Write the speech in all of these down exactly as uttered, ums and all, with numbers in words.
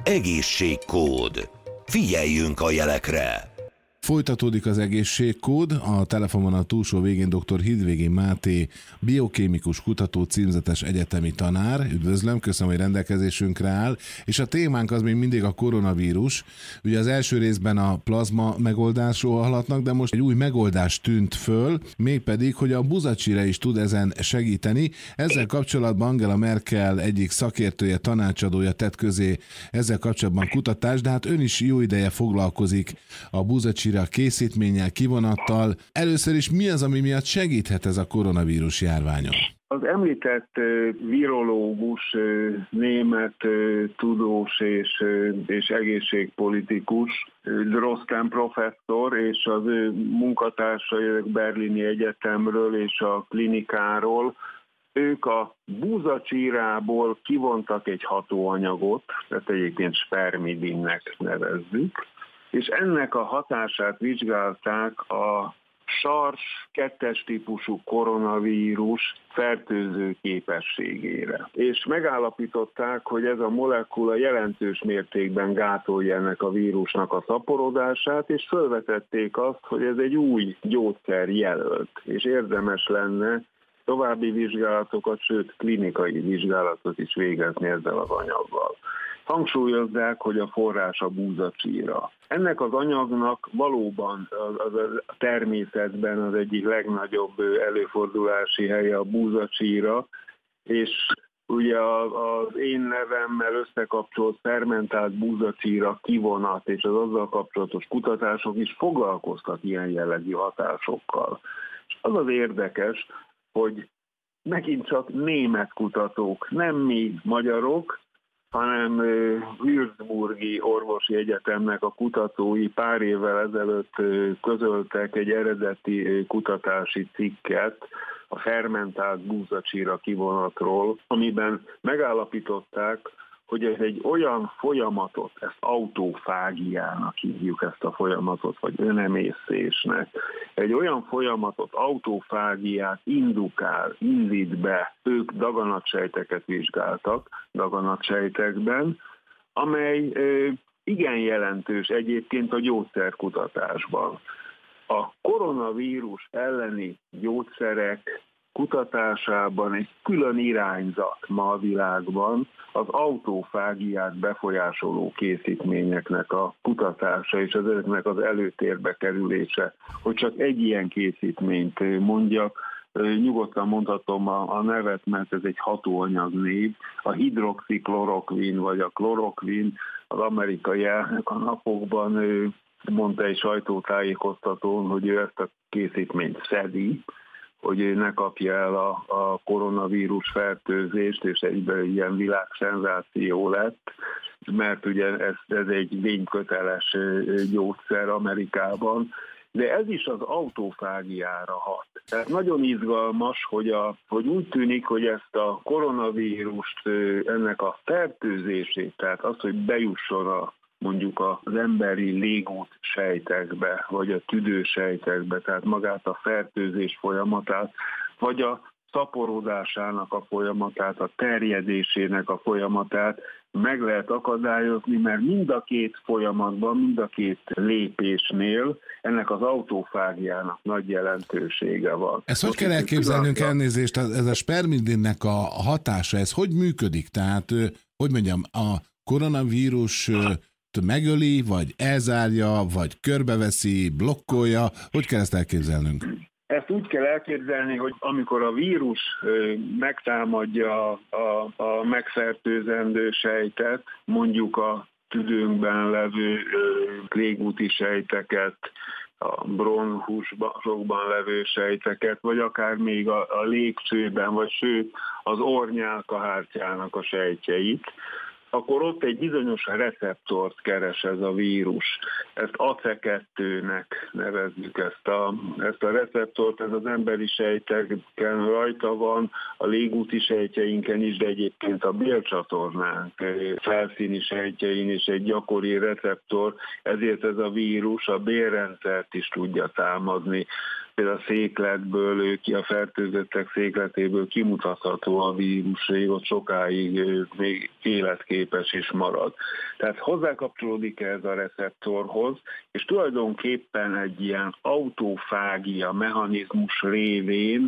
Egészségkód. Figyeljünk a jelekre! Folytatódik az egészségkód, a telefonon a túlsó végén dr. Hidvégi Máté, biokémikus kutató, címzetes egyetemi tanár. Üdvözlöm, köszönöm, hogy rendelkezésünkre áll. És a témánk az még mindig a koronavírus. Ugye az első részben a plazma megoldásról hallhatnak, de most egy új megoldás tűnt föl, mégpedig, hogy a buzacsire is tud ezen segíteni. Ezzel kapcsolatban Angela Merkel egyik szakértője, tanácsadója tett közé ezzel kapcsolatban kutatást, de hát ön is jó ideje foglalkozik a buzacsire a készítménnyel, kivonattal. Először is mi az, ami miatt segíthet ez a koronavírus járványon? Az említett virológus, német tudós és, és egészségpolitikus, Drosten professzor és az ő munkatársai a Berlini Egyetemről és a klinikáról, ők a búzacsírából kivontak egy hatóanyagot, tehát egyébként spermidinnek nevezzük, és ennek a hatását vizsgálták a SARS kettes típusú koronavírus fertőző képességére. És megállapították, hogy ez a molekula jelentős mértékben gátolja ennek a vírusnak a szaporodását, és felvetették azt, hogy ez egy új gyógyszer jelölt, és érdemes lenne további vizsgálatokat, sőt klinikai vizsgálatot is végezni ezzel az anyaggal. Hangsúlyozzák, hogy a forrás a búzacsíra. Ennek az anyagnak valóban a természetben az egyik legnagyobb előfordulási helye a búzacsíra, és ugye az én nevemmel összekapcsolt fermentált búzacsíra kivonat és az azzal kapcsolatos kutatások is foglalkoztak ilyen jellegű hatásokkal. És az az érdekes, hogy megint csak német kutatók, nem mi magyarok, hanem Würzburgi Orvosi Egyetemnek a kutatói pár évvel ezelőtt közöltek egy eredeti kutatási cikket a fermentált búzacsíra kivonatról, amiben megállapították, hogy ez egy olyan folyamatot, ezt autófágiának hívjuk ezt a folyamatot, vagy önemészésnek, egy olyan folyamatot, autófágiát indukál, indít be, ők daganatsejteket vizsgáltak daganatsejtekben, amely ö, igen jelentős egyébként a gyógyszerkutatásban. A koronavírus elleni gyógyszerek kutatásában egy külön irányzat ma a világban az autófágiát befolyásoló készítményeknek a kutatása és ezeknek az előtérbe kerülése. Hogy csak egy ilyen készítményt mondjak, nyugodtan mondhatom a, a nevet, mert ez egy hatóanyag név, a hidroxiklorokvin vagy a klorokvin, az amerikai elnök a napokban mondta egy sajtótájékoztatón, hogy ő ezt a készítményt szedi, hogy ő ne kapja el a, a koronavírus fertőzést, és egyben ilyen világszenzáció lett, mert ugye ez, ez egy vényköteles gyógyszer Amerikában, de ez is az autófágiára hat. Tehát nagyon izgalmas, hogy, a, hogy úgy tűnik, hogy ezt a koronavírust, ennek a fertőzését, tehát az, hogy bejusson a mondjuk az emberi légút sejtekbe, vagy a tüdősejtekbe, tehát magát a fertőzés folyamatát, vagy a szaporodásának a folyamatát, a terjedésének a folyamatát meg lehet akadályozni, mert mind a két folyamatban, mind a két lépésnél ennek az autófágiának nagy jelentősége van. Ezt hogy kell elképzelnünk, elnézést, ez a spermidinnek a hatása, ez hogy működik? Tehát, hogy mondjam, a koronavírus megöli, vagy elzárja, vagy körbeveszi, blokkolja? Hogy kell ezt elképzelnünk? Ezt úgy kell elképzelni, hogy amikor a vírus megtámadja a, a megfertőzendő sejtet, mondjuk a tüdőnkben levő légúti sejteket, a bronchusokban levő sejteket, vagy akár még a, a légcsőben, vagy sőt az orrnyálkahártyának a sejtjeit, akkor ott egy bizonyos receptort keres ez a vírus. Ezt á cé kettőnek nevezzük ezt a, ezt a receptort, ez az emberi sejteken rajta van, a légúti sejtjeinken is, de egyébként a bélcsatornánk felszíni sejtjein is egy gyakori receptor, ezért ez a vírus a bélrendszert is tudja támadni. például a székletből, ki a fertőzöttek székletéből kimutatható a vírus, ott sokáig még életképes is marad. Tehát hozzákapcsolódik ez a receptorhoz, és tulajdonképpen egy ilyen autófágia mechanizmus révén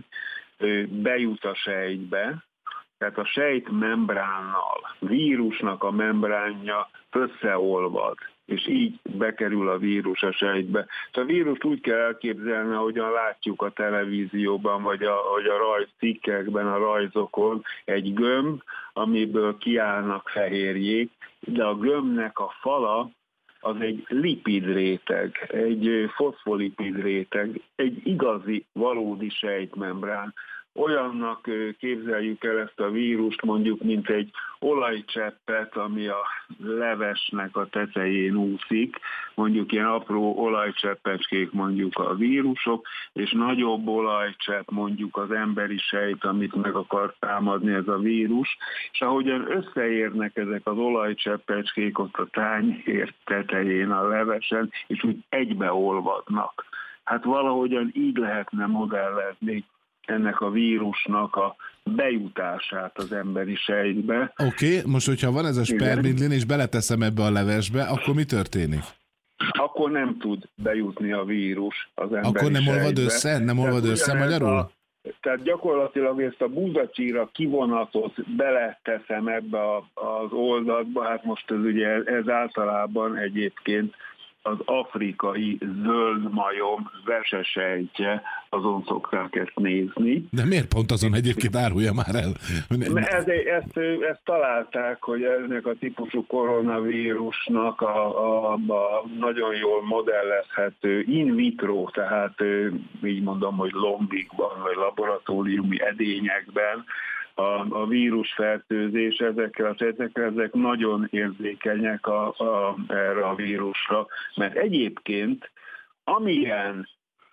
bejut a sejtbe, tehát a sejt membránnal, vírusnak a membránja összeolvad, és így bekerül a vírus a sejtbe. A vírust úgy kell elképzelni, ahogyan látjuk a televízióban, vagy a, vagy a rajzcikkekben, a rajzokon, egy gömb, amiből kiállnak fehérjék, de a gömbnek a fala az egy lipidréteg, egy foszfolipidréteg, egy igazi, valódi sejtmembrán. Olyannak képzeljük el ezt a vírust, mondjuk, mint egy olajcseppet, ami a levesnek a tetején úszik, mondjuk ilyen apró olajcseppecskék mondjuk a vírusok, és nagyobb olajcsepp mondjuk az emberi sejt, amit meg akar támadni ez a vírus, és ahogyan összeérnek ezek az olajcseppecskék ott a tányér tetején a levesen, és úgy egybeolvadnak. Hát valahogyan így lehetne modellezni ennek a vírusnak a bejutását az emberi sejtbe. Oké, okay, most hogyha van ez a spermidlin, és beleteszem ebbe a levesbe, akkor mi történik? Akkor nem tud bejutni a vírus az emberi Akkor nem sejtbe. olvad össze? Nem olvad tehát össze magyarul? A, tehát gyakorlatilag ezt a búzacsíra kivonatot beleteszem ebbe a, az oldatba, hát most ez ugye ez általában egyébként az afrikai zöldmajom vesesejtje, azon szokták ezt nézni. De miért pont azon egyébként árulja már el? Ez, ezt, ezt találták, hogy ennek a típusú koronavírusnak a, a, a nagyon jól modellezhető in vitro, tehát így mondom, hogy lombikban, vagy laboratóriumi edényekben, A, a vírusfertőzés, ezekkel a sejtekkel, ezek nagyon érzékenyek a, a, erre a vírusra, mert egyébként amilyen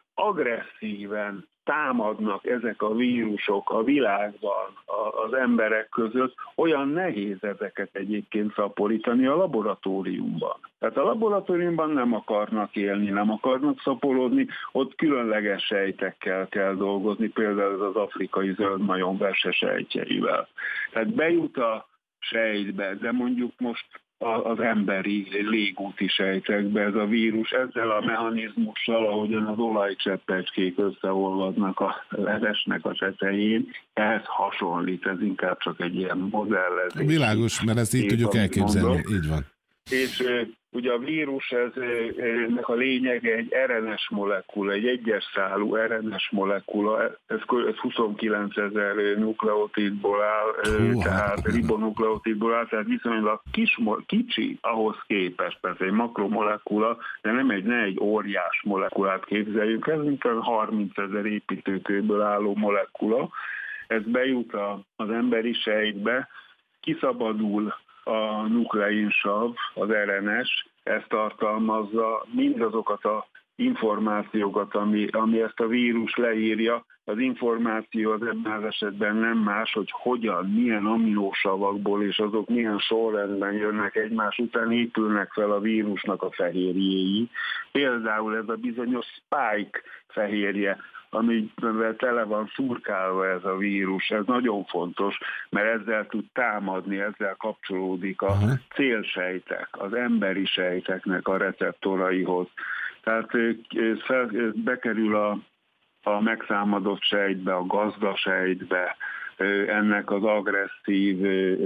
agresszíven támadnak ezek a vírusok a világban, a, az emberek között, olyan nehéz ezeket egyébként szaporítani a laboratóriumban. Tehát a laboratóriumban nem akarnak élni, nem akarnak szaporodni, ott különleges sejtekkel kell dolgozni, például az afrikai zöldmajom versesejtjeivel. Tehát bejut a sejtbe, de mondjuk most az emberi légúti sejtekbe ez a vírus, ezzel a mechanizmussal, ahogyan az olajcseppecskék összeolvadnak a levesnek a tetején, ehhez hasonlít, ez inkább csak egy ilyen modellezés. Világos, mert ezt így tudjuk elképzelni, mondom. Így van. És ugye a vírus, ez, ennek a lényege egy er en es molekula, egy egyes szálú er en es molekula, ez, ez huszonkilencezer nukleotidból áll, Hú, tehát ribonukleotidból áll, tehát viszonylag kis, kicsi ahhoz képest, persze egy makromolekula, de nem egy, ne egy óriás molekulát képzeljünk, ez mint a harmincezer építőkőből álló molekula, ez bejut az emberi sejtbe, kiszabadul a nukleinsav, az er en es, ezt tartalmazza mindazokat az információkat, ami, ami ezt a vírus leírja. Az információ az ebben az esetben nem más, hogy hogyan, milyen aminósavakból és azok milyen sorrendben jönnek egymás után, épülnek fel a vírusnak a fehérjéi. Például ez a bizonyos spike fehérje, amivel tele van szurkálva ez a vírus. Ez nagyon fontos, mert ezzel tud támadni, ezzel kapcsolódik a Aha. célsejtek, az emberi sejteknek a receptoraihoz. Tehát ez fel, ez bekerül a, a megszámadott sejtbe, a gazdasejtbe, ennek az agresszív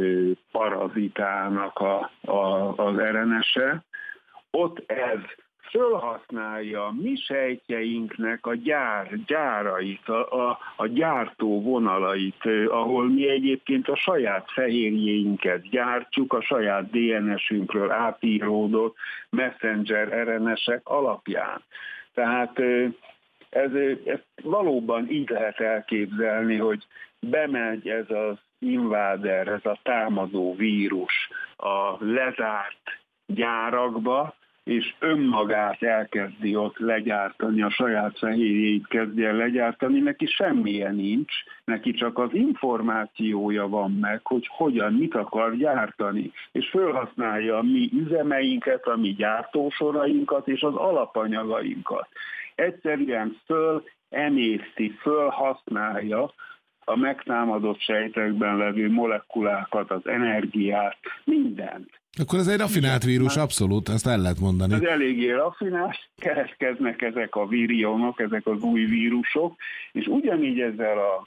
parazitának a, a, az er en es-e. Ott ez fölhasználja a mi sejtjeinknek a gyár, gyárait, a, a, a gyártó vonalait, ahol mi egyébként a saját fehérjéinket gyártjuk, a saját dé en es-ünkről átíródott messenger er en es-ek alapján. Tehát ez, ez valóban így lehet elképzelni, hogy bemegy ez az inváder, ez a támadó vírus a lezárt gyárakba, és önmagát elkezdi ott legyártani, a saját fehérjét kezdi el legyártani, neki semmilyen nincs, neki csak az információja van meg, hogy hogyan, mit akar gyártani, és felhasználja a mi üzemeinket, a mi gyártósorainkat és az alapanyagainkat. Egyszerűen föl emészti, fölhasználja a megtámadott sejtekben levő molekulákat, az energiát, mindent. Akkor ez egy raffinált vírus, abszolút, ezt el lehet mondani. Ez eléggé raffinált, keletkeznek ezek a virionok, ezek az új vírusok, és ugyanígy ezzel az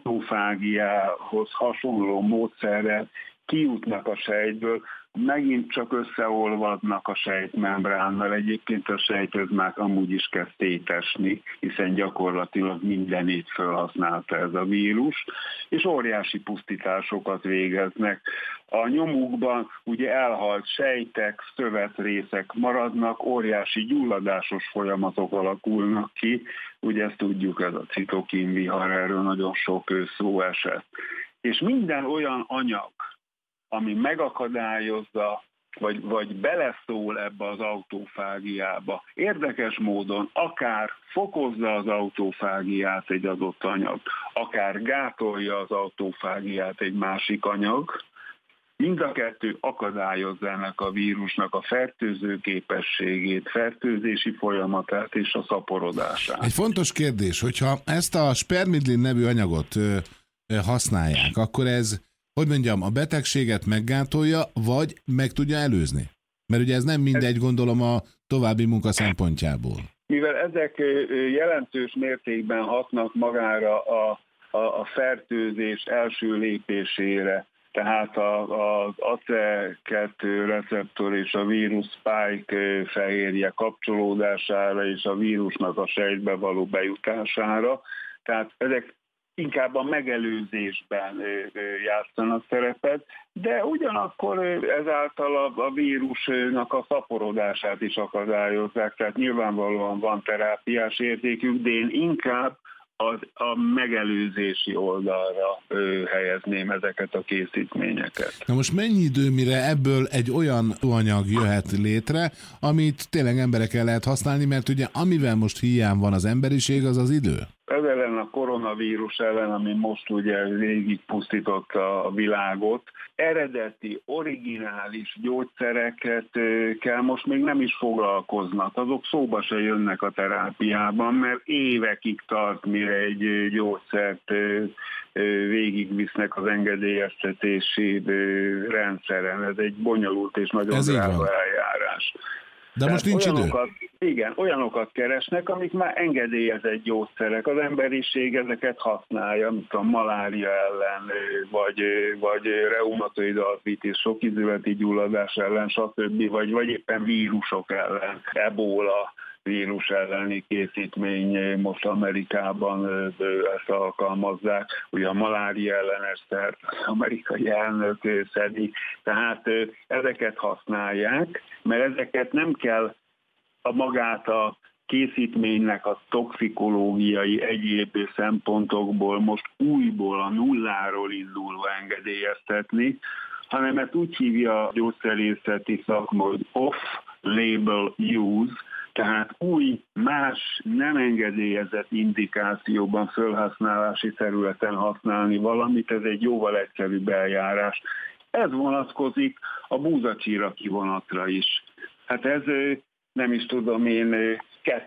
autofágiához hasonló módszerrel kijutnak a sejtből, megint csak összeolvadnak a sejtmembránnal, egyébként a sejt már amúgy is kezd szétesni, hiszen gyakorlatilag mindenét felhasználta ez a vírus, és óriási pusztításokat végeznek. A nyomukban ugye elhalt sejtek, szövetrészek maradnak, óriási gyulladásos folyamatok alakulnak ki, ugye ezt tudjuk, ez a citokinvihar, erről nagyon sok szó esett. És minden olyan anyag, ami megakadályozza, vagy, vagy beleszól ebbe az autofágiába. Érdekes módon akár fokozza az autofágiát egy adott anyag, akár gátolja az autofágiát egy másik anyag, mind a kettő akadályozza ennek a vírusnak a fertőző képességét, fertőzési folyamatát és a szaporodását. Egy fontos kérdés, hogyha ezt a spermidlin nevű anyagot ö, ö, használják, akkor ez, hogy mondjam, a betegséget meggátolja, vagy meg tudja előzni? Mert ugye ez nem mindegy, gondolom, a további munka szempontjából. Mivel ezek jelentős mértékben hatnak magára a, a, a fertőzés első lépésére, tehát az á cé e kettő receptor és a vírus spike fehérje kapcsolódására és a vírusnak a sejtbe való bejutására, tehát ezek inkább a megelőzésben játszanak szerepet, de ugyanakkor ezáltal a vírusnak a szaporodását is akadályozzák, tehát nyilvánvalóan van terápiás értékük, de én inkább az, a megelőzési oldalra ö, helyezném ezeket a készítményeket. Na most mennyi idő, mire ebből egy olyan anyag jöhet létre, amit tényleg emberekkel lehet használni, mert ugye amivel most hiány van az emberiség, az az idő? Ez ellen a koronavírus ellen, ami most ugye végig pusztította a világot, eredeti, originális gyógyszereket kell most még nem is foglalkoznak. Azok szóba se jönnek a terápiában, mert évekig tart, mire egy gyógyszert végigvisznek az engedélyeztetési rendszeren. Ez egy bonyolult és nagyon drága eljárás. De Tehát most nincs olyanokat, idő? Igen, olyanokat keresnek, amik már engedélyezett gyógyszerek. Az emberiség ezeket használja, mint a malária ellen, vagy, vagy reumatoid artritis, sokizületi gyulladás ellen, stb., vagy, vagy éppen vírusok ellen, ebola vírus elleni készítmény, most Amerikában ezt alkalmazzák, ugye a malária ellenes szert az amerikai elnök szedi, tehát ezeket használják, mert ezeket nem kell a magát a készítménynek a toxikológiai egyéb szempontokból most újból a nulláról indulva engedélyeztetni, hanem ezt úgy hívja a gyógyszerészeti szakma, hogy off-label use, tehát új, más, nem engedélyezett indikációban felhasználási területen használni valamit, ez egy jóval egyszerűbb eljárás. Ez vonatkozik a búzacsíra kivonatra is. Hát ez nem is tudom én,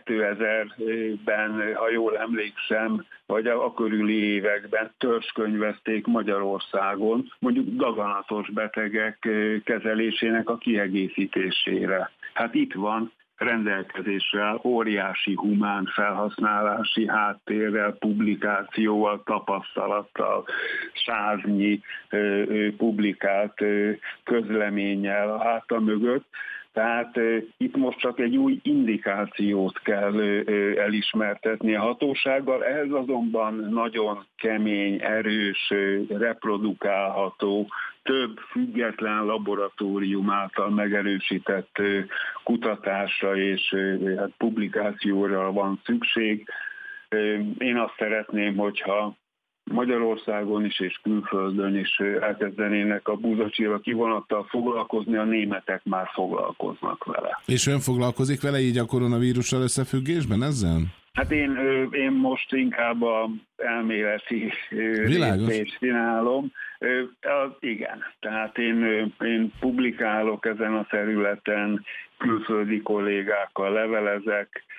kétezerben, ha jól emlékszem, vagy a körüli években törzskönyvezték Magyarországon, mondjuk daganatos betegek kezelésének a kiegészítésére. Hát itt van rendelkezésre óriási humán felhasználási háttérrel, publikációval, tapasztalattal, száznyi ö, ö, publikált ö, közleménnyel a háta mögött. Tehát ö, itt most csak egy új indikációt kell ö, ö, elismertetni a hatósággal, ehhez azonban nagyon kemény, erős, ö, reprodukálható, több független laboratórium által megerősített kutatásra és hát publikációra van szükség. Én azt szeretném, hogyha Magyarországon is és külföldön is elkezdenének a búzacsíra kivonattal foglalkozni, a németek már foglalkoznak vele. És ön foglalkozik vele így a koronavírussal összefüggésben ezzel? Hát én, én most inkább az elméleti részét csinálom. Igen, tehát én, én publikálok ezen a területen, külföldi kollégákkal levelezek,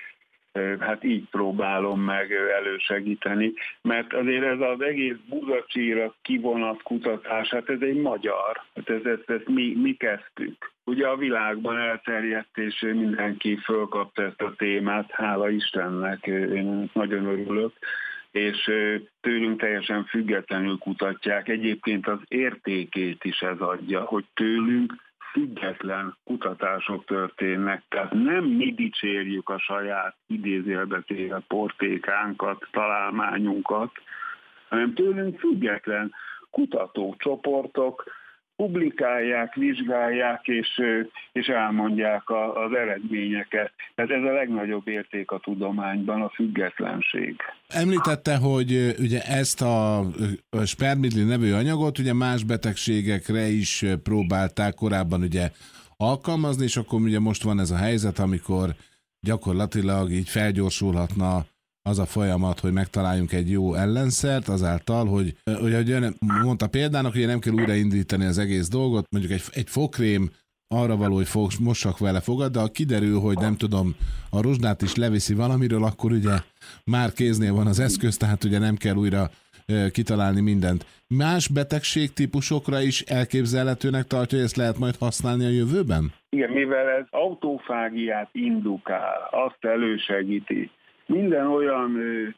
hát így próbálom meg elősegíteni, mert azért ez az egész buzacsíra kivonat kutatás, hát ez egy magyar, hát ezt, ezt, ezt mi, mi kezdtük. Ugye a világban elterjedt, és mindenki fölkapta ezt a témát, hála Istennek, én nagyon örülök, és tőlünk teljesen függetlenül kutatják. Egyébként az értékét is ez adja, hogy tőlünk független kutatások történnek, tehát nem mi dicsérjük a saját idézőjelbe téve portékánkat, találmányunkat, hanem tőlünk független kutatócsoportok publikálják, vizsgálják és, és elmondják a, az eredményeket. Tehát ez a legnagyobb érték a tudományban, a függetlenség. Említette, hogy ugye ezt a spermidlin nevű anyagot ugye más betegségekre is próbálták korábban ugye alkalmazni, és akkor ugye most van ez a helyzet, amikor gyakorlatilag így felgyorsulhatna az a folyamat, hogy megtaláljunk egy jó ellenszert azáltal, hogy ugye mondta példának, hogy nem kell újraindítani az egész dolgot, mondjuk egy, egy fogkrém arra való, hogy fog, mossak vele fogad, de ha kiderül, hogy nem tudom, a rozsdát is leviszi valamiről, akkor ugye már kéznél van az eszköz, tehát ugye nem kell újra e, kitalálni mindent. Más betegségtípusokra is elképzelhetőnek tartja, hogy ezt lehet majd használni a jövőben? Igen, mivel ez autófágiát indukál, azt elősegíti, minden olyan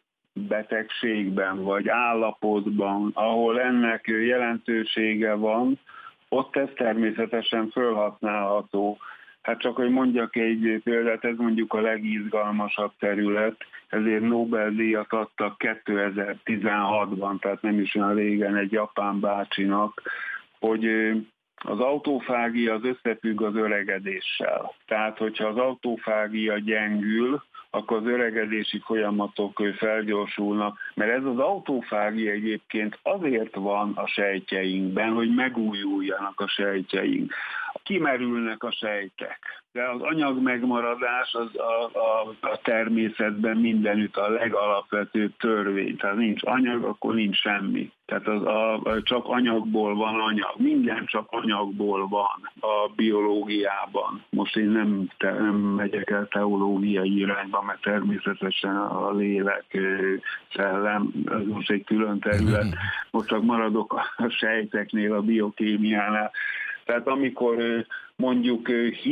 betegségben vagy állapotban, ahol ennek jelentősége van, ott ez természetesen felhasználható. Hát csak, hogy mondjak egy példát, ez mondjuk a legizgalmasabb terület, ezért Nobel-díjat adtak kétezer-tizenhatban, tehát nem is olyan régen egy japán bácsinak, hogy az autófágia az összefügg az öregedéssel. Tehát, hogyha az autófágia gyengül, akkor az öregedési folyamatok felgyorsulnak, mert ez az autófágia egyébként azért van a sejtjeinkben, hogy megújuljanak a sejtjeink. Kimerülnek a sejtek, de az anyag megmaradás az a, a, a természetben mindenütt a legalapvetőbb törvény. Tehát nincs anyag, akkor nincs semmi. Tehát az a, csak anyagból van anyag. Minden csak anyagból van a biológiában. Most én nem, te, nem megyek el teológiai irányba, mert természetesen a lélek, szellem, ez most egy külön terület. Most csak maradok a sejteknél, a biokémiánál. Tehát amikor mondjuk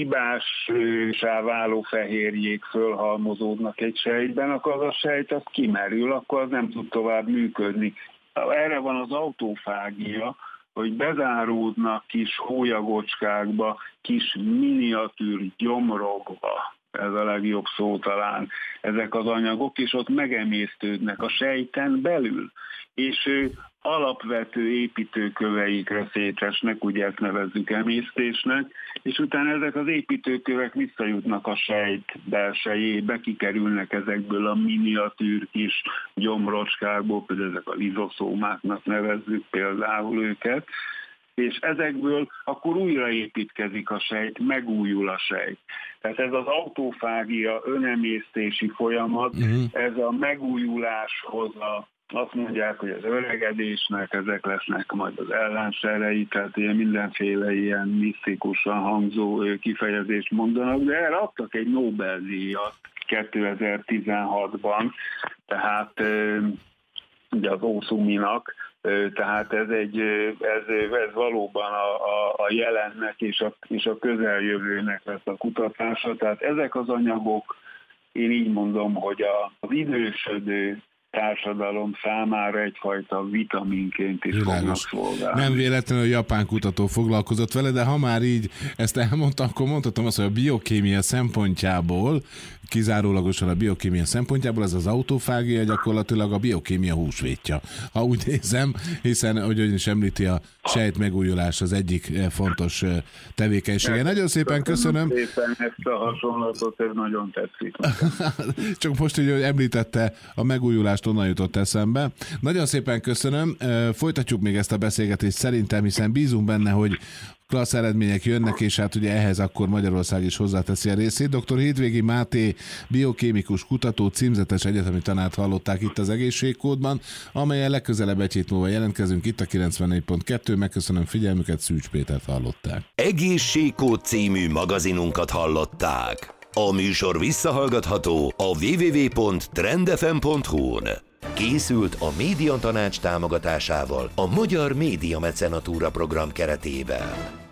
hibássá váló fehérjék fölhalmozódnak egy sejtben, akkor az a sejt az kimerül, akkor az nem tud tovább működni. Erre van az autófágia, hogy bezáródnak kis hólyagocskákba, kis miniatűr gyomrokba, ez a legjobb szó talán, ezek az anyagok, és ott megemésztődnek a sejten belül. És alapvető építőköveikre szétesnek, ugye ezt nevezzük emésztésnek, és utána ezek az építőkövek visszajutnak a sejt belsejébe, kikerülnek ezekből a miniatűr kis gyomrocskákból, például ezek a lizoszómáknak nevezzük például őket, és ezekből akkor újraépítkezik a sejt, megújul a sejt. Tehát ez az autófágia önemésztési folyamat, uh-huh. ez a megújuláshoz a azt mondják, hogy az öregedésnek ezek lesznek majd az ellenszerei, tehát ilyen mindenféle ilyen misztikusan hangzó kifejezést mondanak, de erre adtak egy Nobel-díjat kétezer-tizenhatban, tehát ugye az Osuminak, tehát ez, egy, ez, ez valóban a, a, a jelennek és a, és a közeljövőnek lesz a kutatása, tehát ezek az anyagok, én így mondom, hogy a, az idősödő társadalom számára egyfajta vitaminként is fognak szolgálni. Nem véletlenül a japán kutató foglalkozott vele, de ha már így ezt elmondta, akkor mondhatom azt, hogy a biokémia szempontjából, kizárólagosan a biokémia szempontjából ez az autófágia gyakorlatilag a biokémia húsvétja. Ha úgy nézem, hiszen, ahogy ön is említi, a sejt megújulás az egyik fontos tevékenysége. Nagyon szépen köszönöm. Köszönöm szépen ezt a hasonlatot, ez nagyon tetszik. Csak most, hogy említette a megújulást, onnan jutott eszembe. Nagyon szépen köszönöm. Folytatjuk még ezt a beszélgetést szerintem, hiszen bízunk benne, hogy klassz eredmények jönnek, és hát ugye ehhez akkor Magyarország is hozzáteszi a részét. doktor Hídvégi Máté, biokémikus kutató, címzetes egyetemi tanárt hallották itt az Egészségkódban, amelyen legközelebb egy hét múlva jelentkezünk itt a kilencvennégy pont kettő. Megköszönöm figyelmüket, Szűcs Pétert hallották. Egészségkód című magazinunkat hallották. A műsor visszahallgatható a double-u double-u double-u pont trend f m pont h u-n. Készült a Média Tanács támogatásával a Magyar Média Mecenatúra program keretében.